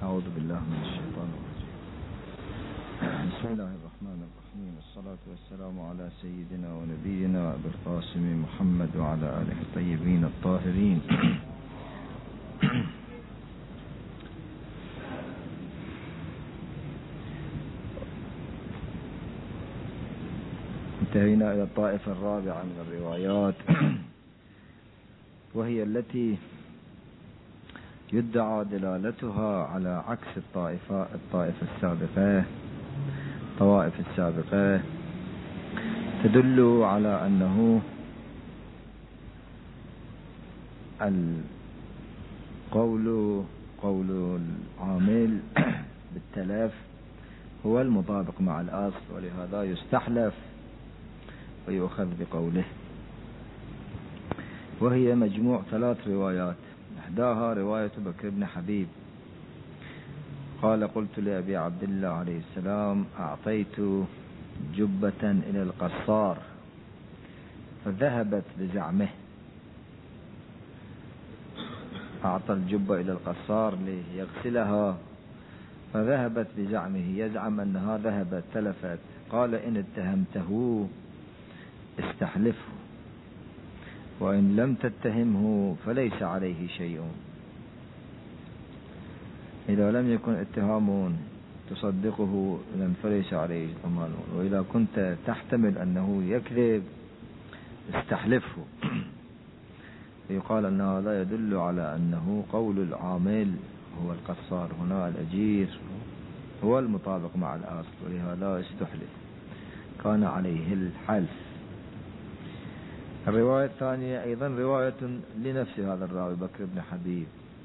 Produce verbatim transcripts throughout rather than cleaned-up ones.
أعوذ بالله من الشيطان الرجيم. بسم الله الرحمن الرحيم، والصلاة والسلام على سيدنا ونبينا أبي القاسم محمد وعلى آله الطيبين الطاهرين. انتهينا إلى الطائفة الرابعة من الروايات، وهي التي يدعى دلالتها على عكس الطائفة الطائفة السابقة الطوائف السابقة، تدل على أنه القول قول العامل بالتلف هو المطابق مع الأصل، ولهذا يستحلف ويؤخذ بقوله. وهي مجموع ثلاث روايات، إحداها رواية بكر بن حبيب قال: قلت لأبي عبد الله عليه السلام: أعطيت جبة إلى القصار فذهبت بزعمه. أعطى الجبة إلى القصار ليغسلها فذهبت بزعمه، يزعم أنها ذهبت تلفت. قال: إن اتهمته استحلفه، وإن لم تتهمه فليس عليه شيء. إذا لم يكن اتهام تصدقه فليس عليه ضمان، وإذا كنت تحتمل أنه يكذب استحلفه. يقال أن هذا يدل على أنه قول العامل هو القصار، هنا الأجير هو المطابق مع الأصل، ولهذا استحلف، كان عليه الحلف. الرواية الثانية أيضا رواية لنفس هذا الراوي بكر بن حبيب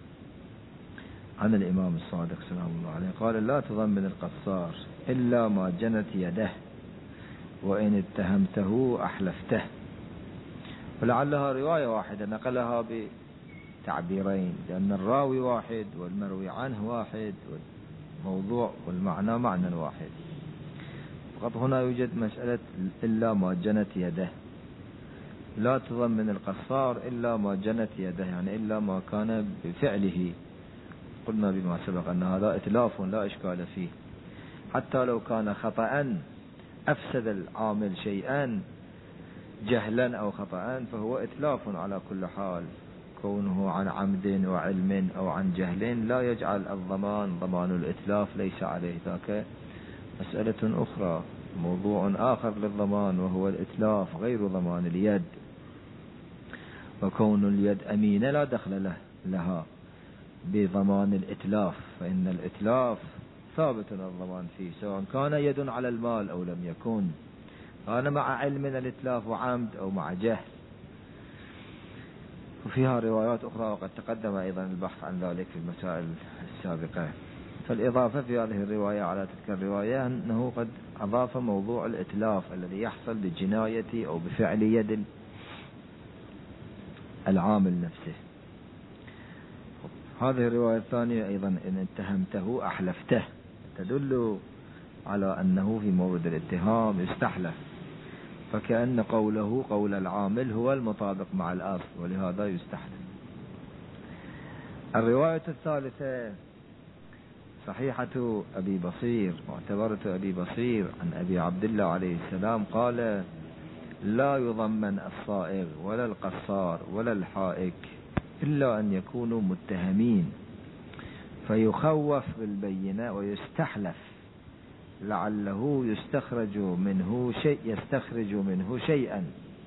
عن الإمام الصادق سلام الله عليه قال: لا تضمن القصار إلا ما جنت يده، وإن اتهمته أحلفته. ولعلها رواية واحدة نقلها بتعبيرين، لأن الراوي واحد والمروي عنه واحد والموضوع والمعنى معنى واحد. فقط هنا يوجد مسألة إلا ما جنت يده، لا تضمن القصار إلا ما جنت يده، يعني إلا ما كان بفعله. قلنا بما سبق أن هذا إتلاف لا إشكال فيه، حتى لو كان خطأ أفسد العامل شيئا جهلا أو خطأ فهو إتلاف على كل حال. كونه عن عمد وعلم أو عن جهل لا يجعل الضمان ضمان الإتلاف ليس عليه، ذاك مسألة أخرى، موضوع آخر للضمان وهو الإتلاف غير ضمان اليد. وكون اليد أمينة لا دخل له لها بضمان الإتلاف، فإن الإتلاف ثابت الضمان فيه، سواء كان يد على المال أو لم يكن، كان مع علم الإتلاف وعمد أو مع جهل. وفيها روايات أخرى وقد تقدم أيضا البحث عن ذلك في المسائل السابقة. فالإضافة في هذه الرواية على تلك الرواية أنه قد أضاف موضوع الإتلاف الذي يحصل بجناية أو بفعل يد العامل نفسه. هذه الرواية الثانية أيضا: إن اتهمته أحلفته، تدل على أنه في مورد الاتهام يستحلف، فكأن قوله قول العامل هو المطابق مع الأصل، ولهذا يستحلف. الرواية الثالثة صحيحة أبي بصير، معتبرة أبي بصير عن أبي عبد الله عليه السلام قال: لا يضمن الصائغ ولا القصار ولا الحائك إلا أن يكونوا متهمين، فيخوف بالبينة ويستحلف لعله يستخرج منه شيء يستخرج منه شيئا.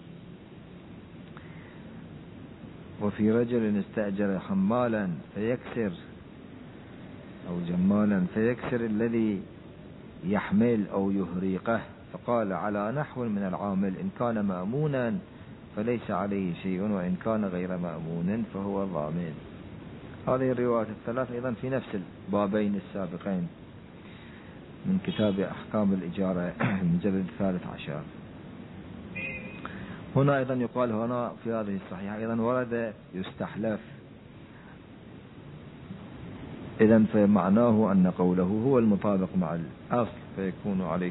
وفي رجل استأجر حمالا فيكسر أو جمالا فيكسر الذي يحمل أو يهريقه، فقال على نحو من العامل: إن كان مأمونا فليس عليه شيء، وإن كان غير مأمون فهو ضامن. هذه الروايات الثلاث أيضا في نفس البابين السابقين من كتاب أحكام الإجارة المجلد الثالث عشر. هنا أيضا يقال هنا في هذه الصحيحة أيضا ورد يستحلف، إذن فمعناه أن قوله هو المطابق مع الأصل فيكون عليه.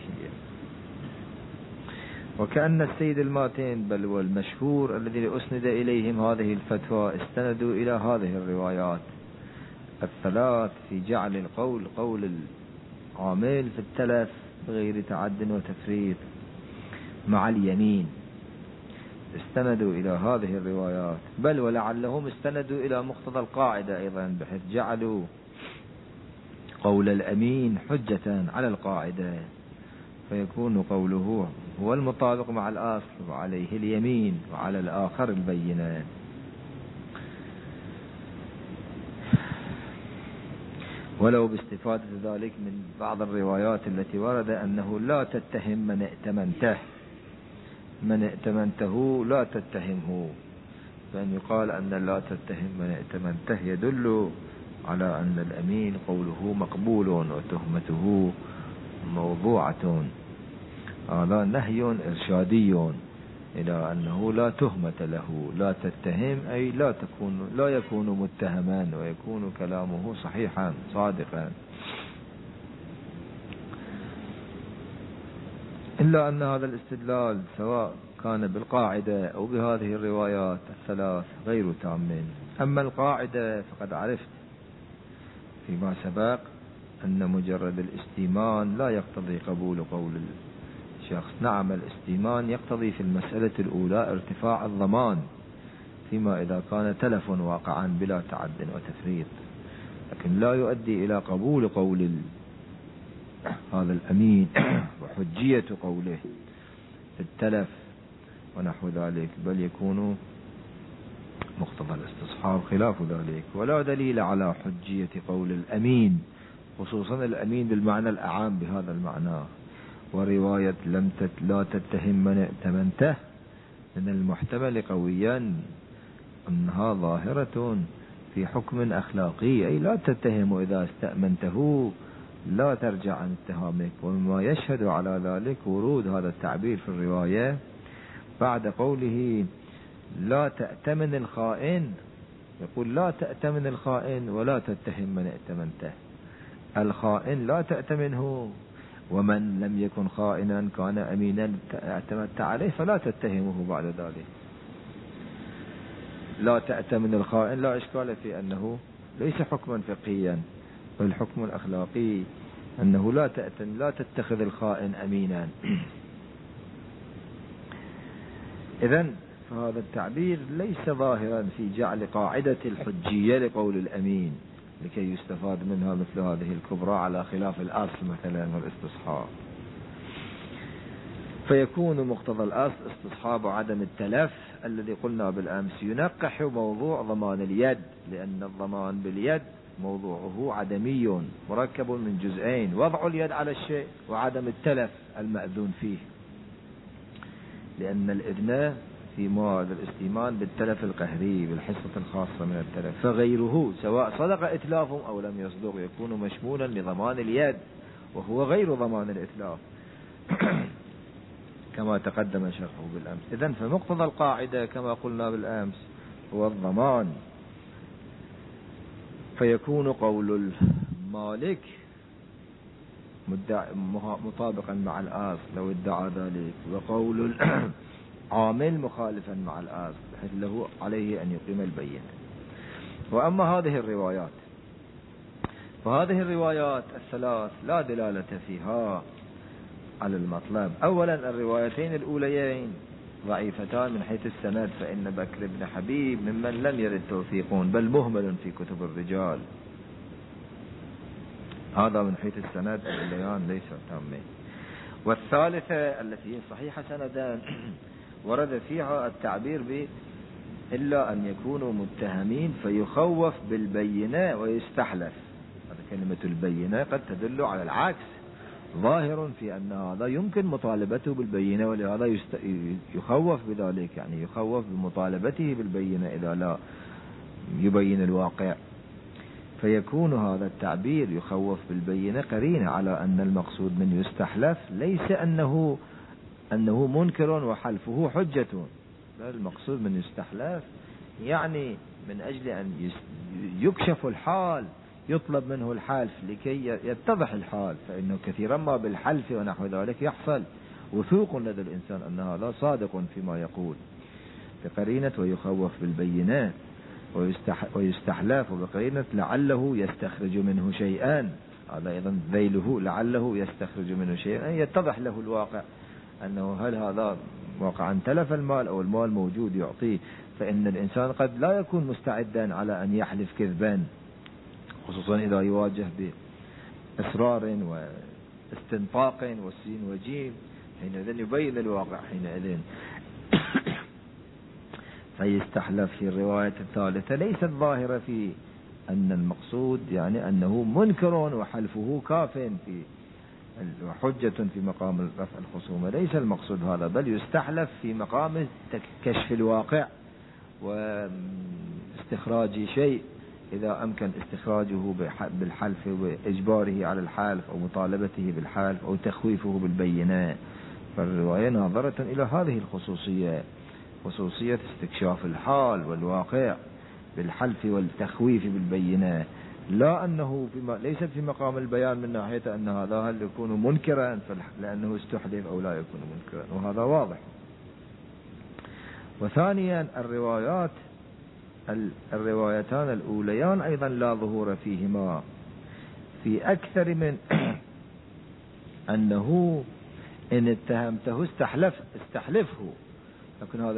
وكأن السيد الماتين بل والمشهور الذي أسند إليهم هذه الفتوى استندوا إلى هذه الروايات الثلاث في جعل القول قول العامل في التلف بغير تعد وتفريط مع اليمين، استندوا إلى هذه الروايات، بل ولعلهم استندوا إلى مقتضى القاعدة أيضا، بحيث جعلوا قول الأمين حجة على القاعدة، فيكون قوله هو المطابق مع الأصل وعليه اليمين وعلى الآخر البينة. ولو باستفادة ذلك من بعض الروايات التي ورد أنه لا تتهم من ائتمنته، من ائتمنته لا تتهمه، فإن يقال أن لا تتهم من ائتمنته يدل على أن الأمين قوله مقبول وتهمته موضوعة. هذا نهي إرشادي إلى أنه لا تهمة له، لا تتهم أي لا تكون لا يكون متهما ويكون كلامه صحيحا صادقا. إلا أن هذا الاستدلال سواء كان بالقاعدة أو بهذه الروايات الثلاث غير تام. أما القاعدة فقد عرفت فيما سبق أن مجرد الاستيمان لا يقتضي قبول قول الشخص. نعم، الاستيمان يقتضي في المسألة الأولى ارتفاع الضمان فيما إذا كان تلف واقعا بلا تعد وتفريط، لكن لا يؤدي إلى قبول قول هذا الأمين وحجية قوله في التلف ونحو ذلك، بل يكون مقتضى الاستصحاب خلاف ذلك. ولا دليل على حجية قول الأمين، خصوصا الأمين بالمعنى الأعام بهذا المعنى. ورواية لم تت لا تتهم من ائتمنته من المحتمل قويا أنها ظاهرة في حكم أخلاقي، أي لا تتهم إذا استأمنته، لا ترجع عن اتهامك. ومما يشهد على ذلك ورود هذا التعبير في الرواية بعد قوله لا تأتمن الخائن، يقول لا تأتمن الخائن ولا تتهم من ائتمنته. الخائن لا تأتمنه، ومن لم يكن خائنا كان أمينا اعتمدت عليه فلا تتهمه بعد ذلك. لا تأتمن الخائن لا إشكال في أنه ليس حكما فقهيا، بل الحكم الأخلاقي أنه لا تأتن لا تتخذ الخائن أمينا. إذن فهذا التعبير ليس ظاهرا في جعل قاعدة الحجية لقول الأمين لكي يستفاد منها مثل هذه الكبرى على خلاف الأصل مثلا والاستصحاب. فيكون مقتضى الأصل استصحاب عدم التلف الذي قلنا بالأمس ينقح موضوع ضمان اليد، لأن الضمان باليد موضوعه عدمي مركب من جزئين: وضع اليد على الشيء وعدم التلف المأذون فيه، لأن الإذن في مواد الاستيمان بالتلف القهري بالحصة الخاصة من التلف، فغيره سواء صدق إتلافهم أو لم يصدق يكون مشمولا لضمان اليد وهو غير ضمان الإتلاف كما تقدم شرحه بالأمس. إذن فمقتضى القاعدة كما قلنا بالأمس هو الضمان، فيكون قول المالك مطابقا مع الأصل لو ادعى ذلك، وقول العامل مخالفا مع الأصل بحيث له عليه أن يقيم البينة. وأما هذه الروايات فهذه الروايات الثلاث لا دلالة فيها على المطلب. أولا الروايتين الأوليين ضعيفتان من حيث السند، فإن بكر بن حبيب ممن لم يرد توثيقون بل مهمل في كتب الرجال، هذا من حيث السند الأوليان ليس تامين. والثالثة التي هي صحيحة سندان ورد فيها التعبير ب إلا أن يكونوا متهمين فيخوف بالبينة ويستحلف. هذا كلمة البينة قد تدل على العكس، ظاهر في أن هذا يمكن مطالبته بالبينة ولهذا يست... يخوف بذلك، يعني يخوف بمطالبته بالبينة إذا لا يبين الواقع. فيكون هذا التعبير يخوف بالبينة قرينة على أن المقصود من يستحلف ليس أنه أنه منكر وحلفه حجة، بل المقصود من يستحلف يعني من أجل أن يكشف الحال، يطلب منه الحلف لكي يتضح الحال، فإنه كثيرا ما بالحلف ونحو ذلك يحصل وثوق لدى الإنسان أن هذا صادق فيما يقول، بقرينة ويخوف بالبينات. ويستحلف بقرينة لعله يستخرج منه شيئا، هذا أيضا ذيله لعله يستخرج منه شيئا، يتضح له الواقع أنه هل هذا واقعا تلف المال أو المال موجود يعطيه. فإن الإنسان قد لا يكون مستعدا على أن يحلف كذبا، خصوصا إذا يواجه بإصرار واستنطاق والسين وجيم، حينئذ يبين الواقع حينئذ. فيستحلف في الرواية الثالثة ليست ظاهرة في أن المقصود يعني أنه منكر وحلفه كاف في وحجة في مقام رفع الخصومة، ليس المقصود هذا، بل يستحلف في مقام كشف الواقع واستخراج شيء إذا أمكن استخراجه بالحلف وإجباره على الحلف أو مطالبته بالحلف أو تخويفه بالبينة. فالرواية ناظرة إلى هذه الخصوصية، خصوصية استكشاف الحال والواقع بالحلف والتخويف بالبينة، لا أنه في ليست في مقام البيان من ناحية أن هذا هل يكون منكرا لأنه استحلف أو لا يكون منكرا، وهذا واضح. وثانيا الروايات الروايتان الأوليان أيضا لا ظهور فيهما في أكثر من أنه إن اتهمته استحلف استحلفه، لكن هذا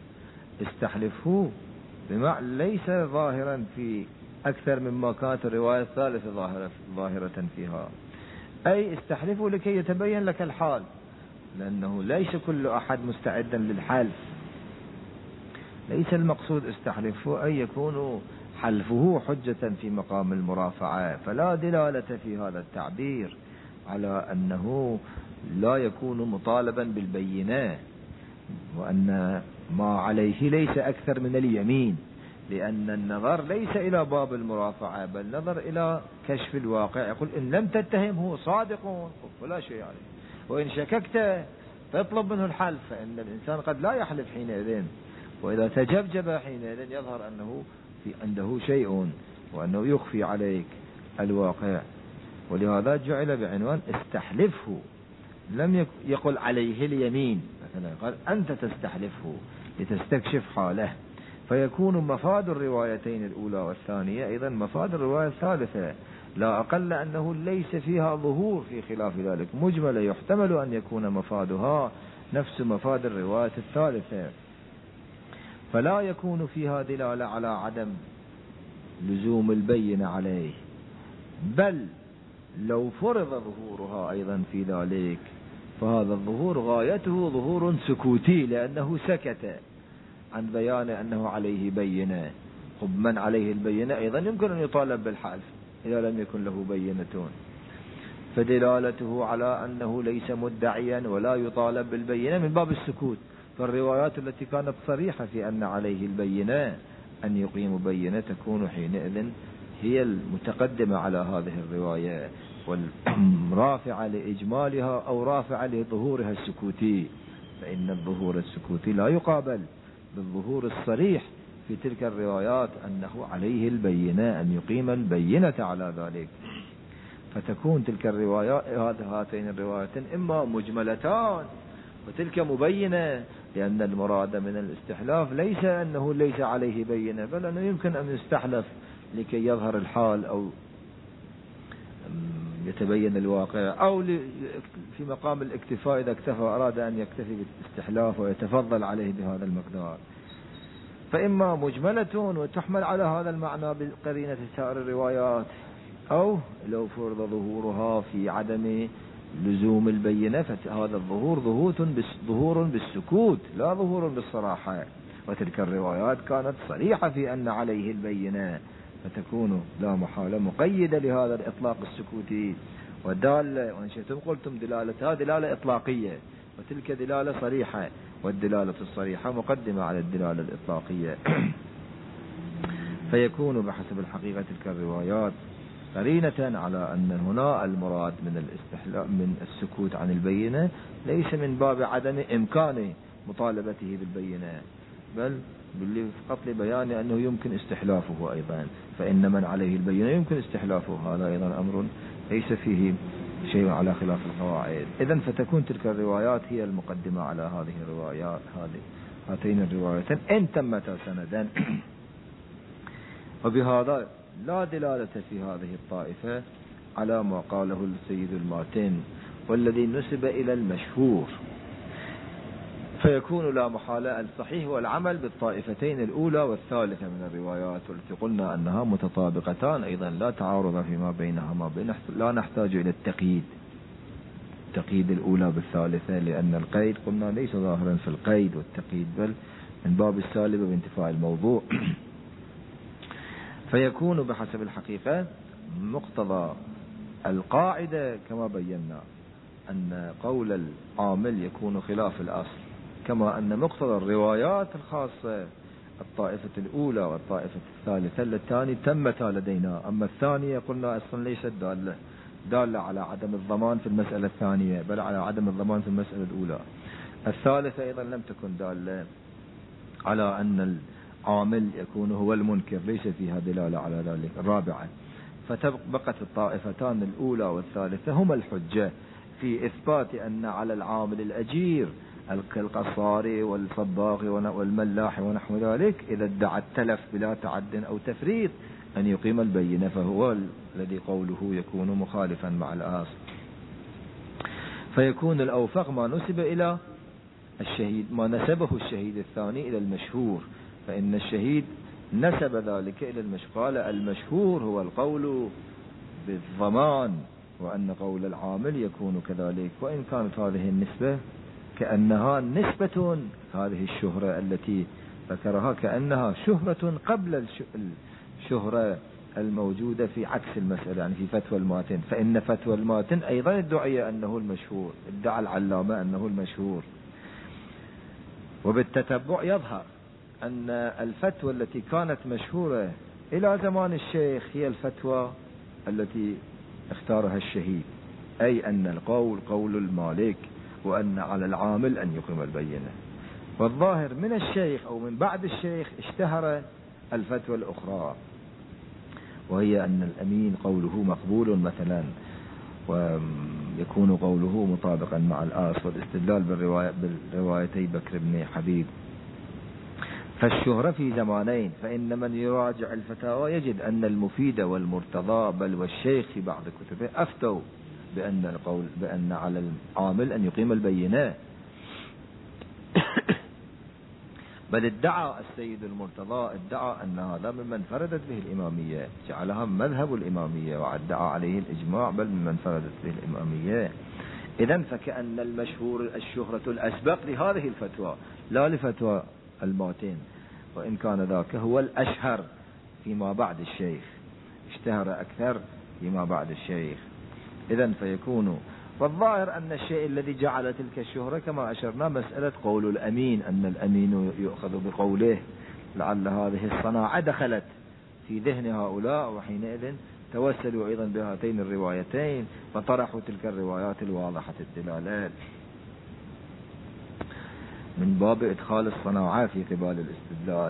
استحلفه بمعنى ليس ظاهرا في أكثر مما كانت الرواية الثالثة ظاهرة ظاهرة فيها، أي استحلفه لكي يتبين لك الحال، لأنه ليس كل أحد مستعدا للحلف. ليس المقصود استحلفه أن يكون حلفه حجة في مقام المرافعة، فلا دلالة في هذا التعبير على أنه لا يكون مطالبا بالبينة، وأن ما عليه ليس أكثر من اليمين، لأن النظر ليس إلى باب المرافعة بل نظر إلى كشف الواقع. يقول إن لم تتهمه صادق ولا شيء عليه، وإن شككت تطلب منه الحلف، فإن الإنسان قد لا يحلف حينئذ، وإذا تجبجب حينئذ يظهر أنه في عنده شيء وأنه يخفي عليك الواقع. ولهذا جعل بعنوان استحلفه، لم يقل عليه اليمين مثلا، قال أنت تستحلفه لتستكشف حاله. فيكون مفاد الروايتين الأولى والثانية أيضا مفاد الرواية الثالثة، لا أقل أنه ليس فيها ظهور في خلاف ذلك مجمل، يحتمل أن يكون مفادها نفس مفاد الرواية الثالثة، فلا يكون فيها دلالة على عدم لزوم البينة عليه، بل لو فرض ظهورها أيضا في ذلك فهذا الظهور غايته ظهور سكوتي، لأنه سكت عن بيان أنه عليه بينة. من عليه البينة أيضا يمكن أن يطالب بالحلف إذا لم يكن له بينة، فدلالته على أنه ليس مدعيا ولا يطالب بالبينة من باب السكوت. فالروايات التي كانت صريحة في أن عليه البينة أن يقيم بينة تكون حينئذ هي المتقدمة على هذه الرواية، والرافعة لإجمالها أو رافعة لظهورها السكوتي، فإن الظهور السكوتي لا يقابل بالظهور الصريح في تلك الروايات أنه عليه البينة أن يقيم البينة على ذلك. فتكون تلك الروايات هاتين الروايتين إما مجملتان وتلك مبينة، لأن المراد من الاستحلاف ليس أنه ليس عليه بينة، بل أنه يمكن أن يستحلف لكي يظهر الحال أو يتبين الواقع، أو في مقام الاكتفاء إذا اكتفى أراد أن يكتفي بالاستحلاف ويتفضل عليه بهذا المقدار. فإما مجملة وتحمل على هذا المعنى بقرينة سائر الروايات، أو لو فرض ظهورها في عدم لزوم البينة فهذا الظهور ظهور بالسكوت لا ظهور بالصراحة، وتلك الروايات كانت صريحة في أن عليه البينة، فتكون لا محالة مقيدة لهذا الإطلاق السكوتي، والدالة وإن شئتم قلتم دلالتها دلالة إطلاقية، وتلك دلالة صريحة، والدلالة الصريحة مقدمة على الدلالة الإطلاقية. فيكون بحسب الحقيقة تلك الروايات قرينة على أن هنا المراد من الاستحلاء من السكوت عن البينة ليس من باب عدم إمكان مطالبته بالبينة، بل فقط لبيان أنه يمكن استحلافه أيضا، فإن من عليه البينة يمكن استحلافه، هذا أيضا أمر ليس فيه شيء على خلاف القواعد. إذن فتكون تلك الروايات هي المقدمة على هذه الروايات، هذه هاتين الروايتين إن تمتا سندا. وبهذا لا دلالة في هذه الطائفة على ما قاله السيد الماتن والذي نسب إلى المشهور، فيكون لا محالة الصحيح والعمل بالطائفتين الأولى والثالثة من الروايات، والتي قلنا أنها متطابقتان أيضا لا تعارض فيما بينهما، لا نحتاج إلى التقييد تقييد الأولى بالثالثة، لأن القيد قلنا ليس ظاهرا في القيد والتقييد، بل من باب السالب بانتفاع الموضوع. فيكون بحسب الحقيقة مقتضى القاعدة كما بينا أن قول العامل يكون خلاف الأصل، كما أن مقتضى الروايات الخاصة الطائفة الأولى والطائفة الثالثة اللتان تمتا لدينا. أما الثانية قلنا أصلا ليست دالة دالة على عدم الضمان في المسألة الثانية، بل على عدم الضمان في المسألة الأولى. الثالثة أيضا لم تكن دالة على أن العامل يكون هو المنكر، ليس فيها دلالة على ذلك. الرابعة، فتبقت الطائفتان الأولى والثالثة هما الحجة في إثبات أن على العامل الأجير كالقصاري والصباغ والملاح ونحو ذلك إذا ادعى التلف بلا تعد أو تفريط أن يقيم البينة، فهو الذي قوله يكون مخالفا مع الآصل. فيكون الأوفق ما نسب إلى الشهيد، ما نسبه الشهيد الثاني إلى المشهور، فإن الشهيد نسب ذلك إلى المشهور، قال المشهور هو القول بالضمان، وأن قول العامل يكون كذلك. وإن كانت هذه النسبة كأنها نسبة، هذه الشهرة التي ذكرها كأنها شهرة قبل الشهرة الموجودة في عكس المسألة، يعني في فتوى الماتن، فإن فتوى الماتن أيضا ادعي أنه المشهور، ادعى العلامة أنه المشهور. وبالتتبع يظهر أن الفتوى التي كانت مشهورة إلى زمان الشيخ هي الفتوى التي اختارها الشهيد، أي أن القول قول المالك، وأن على العامل أن يقيم البينة. والظاهر من الشيخ أو من بعد الشيخ اشتهر الفتوى الأخرى، وهي أن الأمين قوله مقبول مثلا، ويكون قوله مطابقا مع الآصل، والاستدلال بالرواية بالروايتي بكر بن حبيب. فالشهرة في زمانين، فإن من يراجع الفتاوى يجد أن المفيد والمرتضى بل والشيخ في بعض كتبه أفتوا بأن القول بأن على العامل أن يقيم البينة، بل ادعى السيد المرتضى ادعى أن هذا ممن فردت به الإمامية، جعلها مذهب الإمامية، وادعى عليه الإجماع بل ممن فردت به الإمامية. إذن فكأن المشهور الشهرة الأسبق لهذه الفتوى لا لفتوى الماتن، وإن كان ذاك هو الأشهر فيما بعد الشيخ، اشتهر أكثر فيما بعد الشيخ. إذن فيكون، والظاهر أن الشيء الذي جعل تلك الشهرة كما أشرنا مسألة قول الأمين، أن الأمين يؤخذ بقوله، لعل هذه الصناعة دخلت في ذهن هؤلاء، وحينئذ توسلوا أيضا بهاتين الروايتين وطرحوا تلك الروايات الواضحة الدلالات من باب إدخال الصناعة في قبال الاستدلال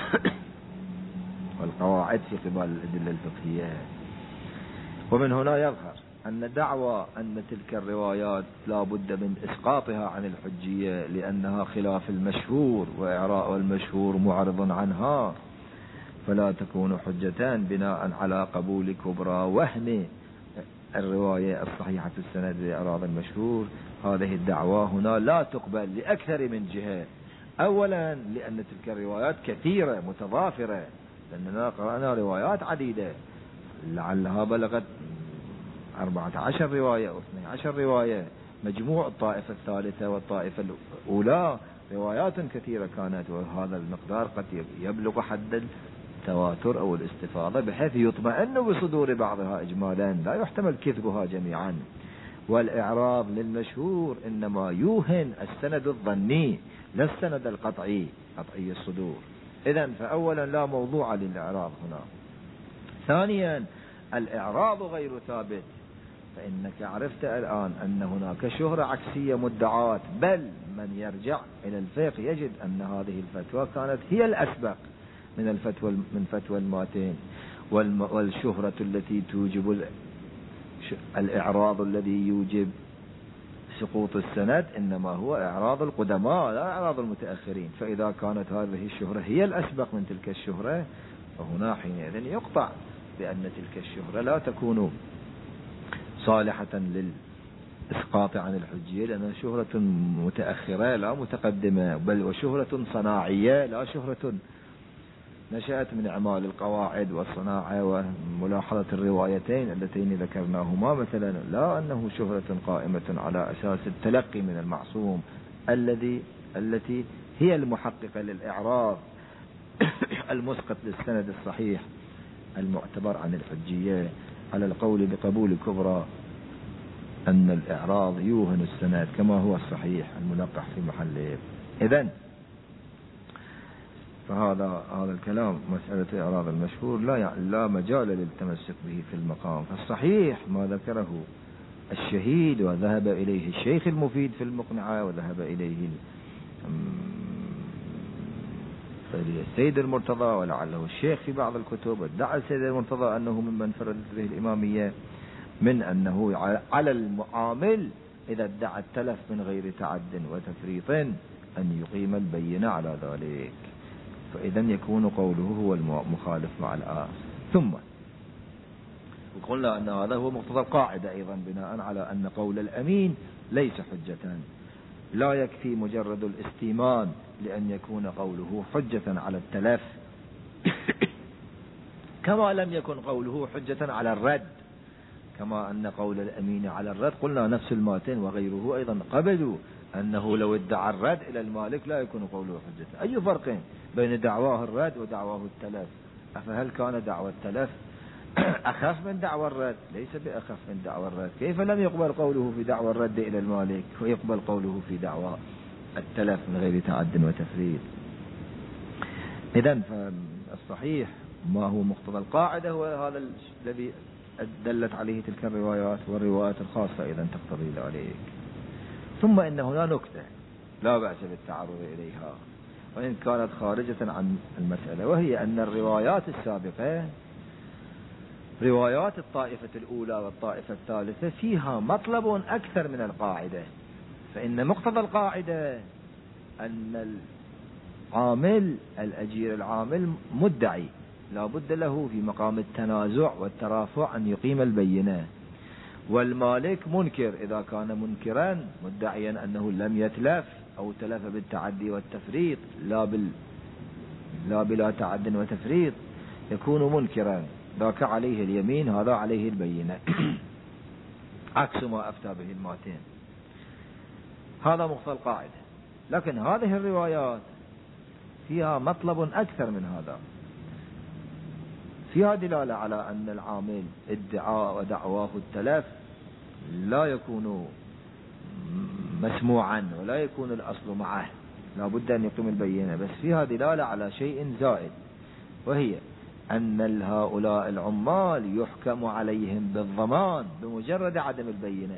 والقواعد في قبال الأدلة الفقهية. ومن هنا يظهر أن دعوى أن تلك الروايات لا بد من إسقاطها عن الحجية لأنها خلاف المشهور، وإعراء المشهور معرض عنها، فلا تكون حجة بناء على قبول كبرى وهم الرواية الصحيحة السند لإعراض المشهور. هذه الدعوى هنا لا تقبل لأكثر من جهة. أولا لأن تلك الروايات كثيرة متضافرة، لأننا قرأنا روايات عديدة لعلها بلغت أربعة عشر رواية أو اثني عشر رواية، مجموع الطائفة الثالثة والطائفة الأولى روايات كثيرة كانت، وهذا المقدار قد يبلغ حد التواتر أو الاستفاضة بحيث يطمئن بصدور بعضها إجمالا، لا يحتمل كذبها جميعا. والإعراض للمشهور إنما يوهن السند الظني لا السند القطعي قطعي الصدور. إذن فأولا لا موضوع للإعراض هنا. ثانيا الإعراض غير ثابت، فإنك عرفت الآن أن هناك شهرة عكسية مدعاة، بل من يرجع إلى الفقه يجد أن هذه الفتوى كانت هي الأسبق من الفتوى من فتوى الماتن، والشهرة التي توجب الإعراض الذي يوجب سقوط السند إنما هو إعراض القدماء لا إعراض المتأخرين. فإذا كانت هذه الشهرة هي الأسبق من تلك الشهرة، فهنا حينئذ يقطع بأن تلك الشهرة لا تكون صالحة للإسقاط عن الحجية، لأنها شهرة متأخرة لا متقدمة، بل وشهرة صناعية لا شهرة نشأت من إعمال القواعد والصناعة وملاحظة الروايتين اللتين ذكرناهما مثلا، لا أنه شهرة قائمة على أساس التلقي من المعصوم الذي التي هي المحققة للإعراض المسقط للسند الصحيح المعتبر عن الحجية، على القول بقبول كبرى أن الإعراض يوهن السند كما هو الصحيح الملقح في محله. إذن فهذا هذا الكلام مسألة إعراض المشهور لا لا مجال للتمسك به في المقام، فالصحيح ما ذكره الشهيد وذهب إليه الشيخ المفيد في المقنعة، وذهب إليه السيد المرتضى ولعله الشيخ في بعض الكتب، وادعى السيد المرتضى أنه ممن فرضت به الإمامية، من أنه على المعامل إذا ادعى التلف من غير تعد وتفريط أن يقيم البينة على ذلك، فإذا يكون قوله هو المخالف مع الآخر. ثم وقلنا أن هذا هو مقتضى القاعدة أيضا، بناء على أن قول الأمين ليس حجة، لا يكفي مجرد الاستيمان لأن يكون قوله حجة على التلف كما لم يكن قوله حجة على الرد، كما أن قول الأمين على الرد قلنا نفس الماتن وغيره أيضا قبلوا أنه لو ادعى الرد إلى المالك لا يكون قوله حجة. أي فرق بين دعواه الرد ودعواه التلف؟ أفهل كان دعوى التلف أخف من دعوى الرد؟ ليس بأخف من دعوى الرد. كيف لم يقبل قوله في دعوى الرد إلى المالك ويقبل قوله في دعوى التلف من غير تعد وتفريط؟ إذن فالصحيح ما هو مقتضى القاعدة هو هذا الذي دلت عليه تلك الروايات، والروايات الخاصة إذن تقتضي ذلك. ثم إن هنا نكتة لا بأس بالتعرض إليها وإن كانت خارجة عن المسألة، وهي أن الروايات السابقة روايات الطائفة الأولى والطائفة الثالثة فيها مطلب أكثر من القاعدة، فإن مقتضى القاعدة أن العامل الأجير العامل مدعي لا بد له في مقام التنازع والترافع أن يقيم البينة، والمالك منكر إذا كان منكرا مدعيا أنه لم يتلف أو تلف بالتعدي والتفريط لا بال لا بلا تعد وتفريط يكون منكرا، ذاك عليه اليمين هذا عليه البينة عكس ما أفتى به الماتين. هذا مقتضى القاعدة. لكن هذه الروايات فيها مطلب أكثر من هذا، فيها دلالة على أن العامل ادعاء ودعواه التلف لا يكون مسموعا ولا يكون الأصل معه، لا بد أن يقيم البينة، بس فيها دلالة على شيء زائد، وهي أن هؤلاء العمال يحكم عليهم بالضمان بمجرد عدم البينة.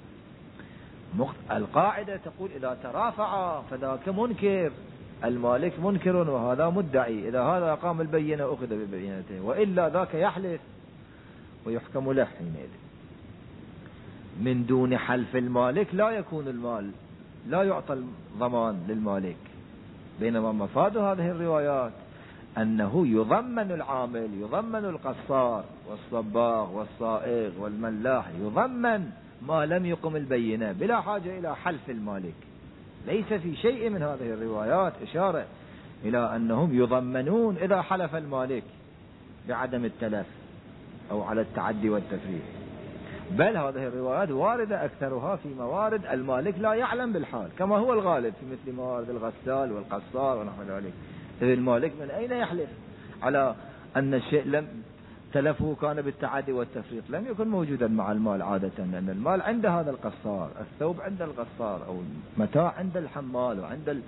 القاعدة تقول إذا ترافع فذاك منكر، المالك منكر وهذا مدعي، إذا هذا قام البينة أخذ ببينته، وإلا ذاك يحلف ويحكم له حينئذ. من دون حلف المالك لا يكون المال لا يعطى الضمان للمالك، بينما مفاد هذه الروايات أنه يضمن العامل، يضمن القصار والصباغ والصائغ والملاح، يضمن ما لم يقم البينة بلا حاجة إلى حلف المالك. ليس في شيء من هذه الروايات إشارة إلى أنهم يضمنون إذا حلف المالك بعدم التلف أو على التعدي والتفريط، بل هذه الروايات واردة أكثرها في موارد المالك لا يعلم بالحال، كما هو الغالب في مثل موارد الغسال والقصار ونحو ذلك. المالك من أين يحلف على أن الشيء لم تلفه كان بالتعدي والتفريط؟ لم يكن موجودا مع المال عادة، لأن المال عند هذا القصار، الثوب عند القصار، أو المتاع عند الحمال وعند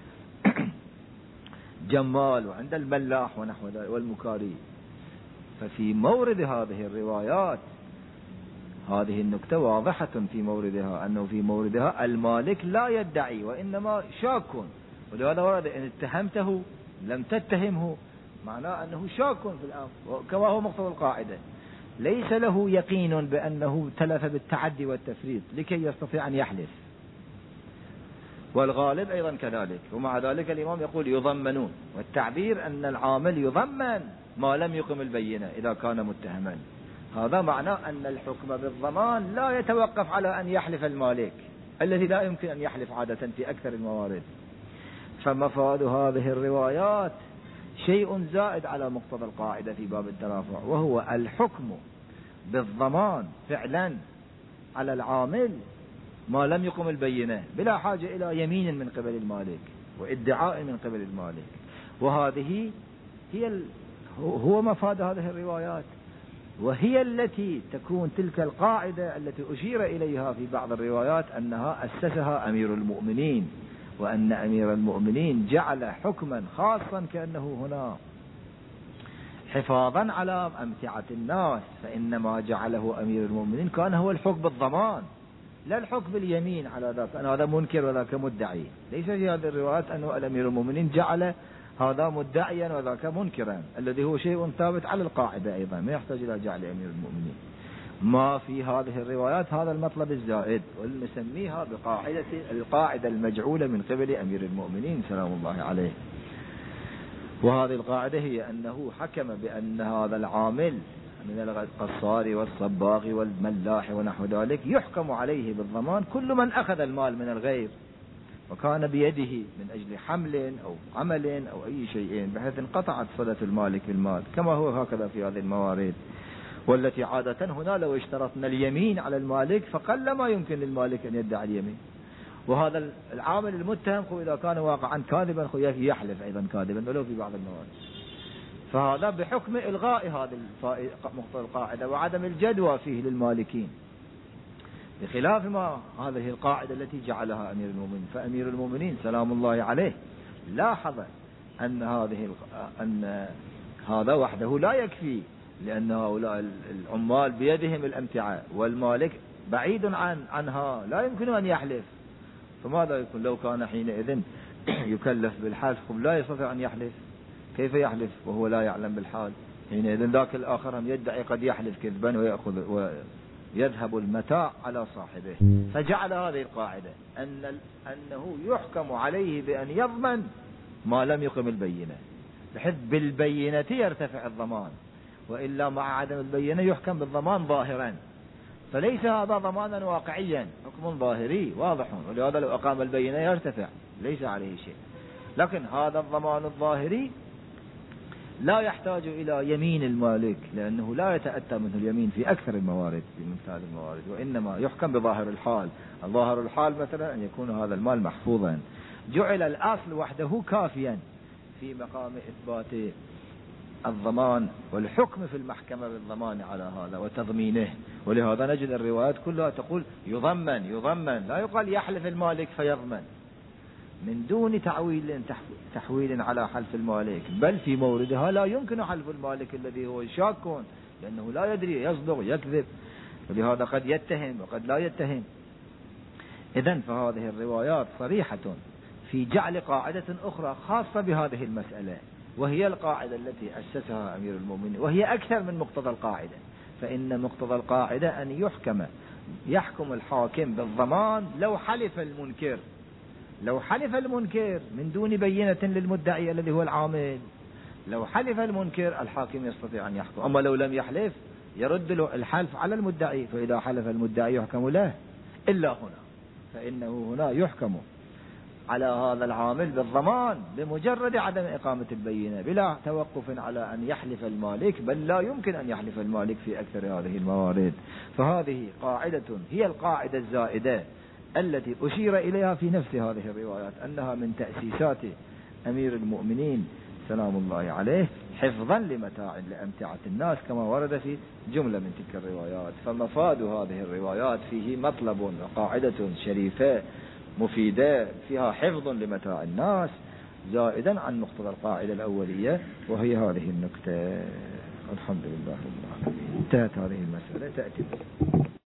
الجمال وعند الملاح ونحو ذلك والمكاري. ففي مورد هذه الروايات هذه النكتة واضحة في موردها، أنه في موردها المالك لا يدعي وإنما شاك، ولهذا ورد إن اتهمته لم تتهمه، معناه أنه شاك في الأمر كما هو مقتضى القاعدة، ليس له يقين بأنه تلف بالتعدي والتفريط لكي يستطيع أن يحلف، والغالب أيضا كذلك. ومع ذلك الإمام يقول يضمنون، والتعبير أن العامل يضمن ما لم يقم البينة إذا كان متهما. هذا معناه أن الحكم بالضمان لا يتوقف على أن يحلف المالك الذي لا يمكن أن يحلف عادة في أكثر الموارد. فمفاد هذه الروايات شيء زائد على مقتضى القاعدة في باب الترافع، وهو الحكم بالضمان فعلا على العامل ما لم يقم البينة بلا حاجة إلى يمين من قبل المالك وادعاء من قبل المالك. وهذه هي ال... هو مفاد هذه الروايات، وهي التي تكون تلك القاعدة التي أشير إليها في بعض الروايات أنها أسسها أمير المؤمنين، وأن أمير المؤمنين جعل حكما خاصا كأنه هنا حفاظا على أمتعة الناس، فإنما جعله أمير المؤمنين كان هو الحكم بالضمان لا الحكم باليمين على ذاك أن هذا منكر وذاك مدعي. ليس في هذه الروايات أنه الأمير المؤمنين جعل هذا مدعيا وذاك منكرا، الذي هو شيء ثابت على القاعدة أيضا ما يحتاج إلى جعل أمير المؤمنين. ما في هذه الروايات هذا المطلب الزائد، ونسميها بقاعدة القاعدة المجعولة من قبل أمير المؤمنين سلام الله عليه. وهذه القاعدة هي أنه حكم بأن هذا العامل من القصار والصباغ والملاح ونحو ذلك يحكم عليه بالضمان كل من أخذ المال من الغير وكان بيده من أجل حمل أو عمل أو أي شيء، بحيث انقطعت صلة المالك بالمال، كما هو هكذا في هذه الموارد. والتي عادة هنا لو اشترطنا اليمين على المالك فقل ما يمكن للمالك أن يدعي اليمين. وهذا العامل المتهم إذا كان واقعا كاذبا يحلف أيضا كاذبا ولو في بعض الموارد. فهذا بحكم إلغاء هذه مقتضى القاعدة وعدم الجدوى فيه للمالكين، بخلاف ما هذه القاعدة التي جعلها أمير المؤمنين. فأمير المؤمنين سلام الله عليه لاحظ أن هذه أن هذا وحده لا يكفي، لأن هؤلاء العمال بيدهم الأمتعة والمالك بعيد عن عنها لا يمكن أن يحلف. فماذا يكون لو كان حينئذ يكلف بالحلف لا يستطيع أن يحلف؟ كيف يحلف وهو لا يعلم بالحال؟ حينئذ ذاك الآخر هم يدعي قد يحلف كذبا ويأخذ ويذهب المتاع على صاحبه. فجعل هذه القاعدة أن أنه يحكم عليه بأن يضمن ما لم يقم البينة، بحيث بالبينة يرتفع الضمان، وإلا مع عدم البينة يحكم بالضمان ظاهرا. فليس هذا ضمانا واقعيا، حكم ظاهري واضح، ولهذا لو أقام البينة يرتفع ليس عليه شيء. لكن هذا الضمان الظاهري لا يحتاج إلى يمين المالك، لأنه لا يتأتى منه اليمين في أكثر الموارد في مثال الموارد، وإنما يحكم بظاهر الحال. الظاهر الحال مثلا أن يكون هذا المال محفوظا. جعل الأصل وحده كافيا في مقام إثبات الضمان والحكم في المحكمة بالضمان على هذا وتضمينه. ولهذا نجد الروايات كلها تقول يضمن يضمن، لا يقال يحلف المالك فيضمن من دون تعويل تحويل على حلف المالك، بل في موردها لا يمكن حلف المالك الذي هو شاك، لأنه لا يدري يصدق يكذب، ولهذا قد يتهم وقد لا يتهم. إذن فهذه الروايات صريحة في جعل قاعدة أخرى خاصة بهذه المسألة، وهي القاعدة التي أسسها أمير المؤمنين، وهي أكثر من مقتضى القاعدة. فإن مقتضى القاعدة أن يحكم يحكم الحاكم بالضمان لو حلف المنكر لو حلف المنكر من دون بينة للمدعي الذي هو العامل. لو حلف المنكر الحاكم يستطيع أن يحكم، أما لو لم يحلف يرد له الحلف على المدعي، فإذا حلف المدعي يحكم له. إلا هنا فإنه هنا يحكم على هذا العامل بالضمان بمجرد عدم إقامة البينة بلا توقف على أن يحلف المالك، بل لا يمكن أن يحلف المالك في أكثر هذه الموارد. فهذه قاعدة هي القاعدة الزائدة التي أشير إليها في نفس هذه الروايات، أنها من تأسيسات أمير المؤمنين سلام الله عليه حفظا لمتاع لأمتعة الناس، كما ورد في جملة من تلك الروايات. فمفاد هذه الروايات فيه مطلب وقاعدة شريفة مفيدة فيها حفظ لمتاع الناس زائدا عن مقتضى القاعدة الأولية، وهي هذه النكتة. الحمد لله رب العالمين. انتهت هذه المسألة. تأتي